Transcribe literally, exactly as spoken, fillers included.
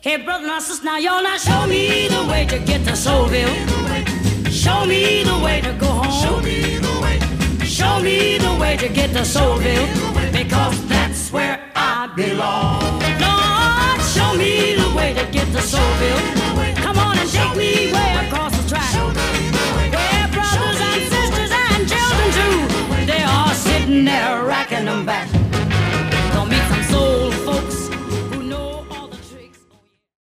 Hey, brothers and sisters, now y'all now show me the way to get to Soulville. Show me the way to go home. Show me the way. Show me the way to get to Soulville, because that's where I belong. Lord, show me the way to get to Soulville. Come on and take me way across the track, where brothers and sisters and children too, they are sitting there racking them back.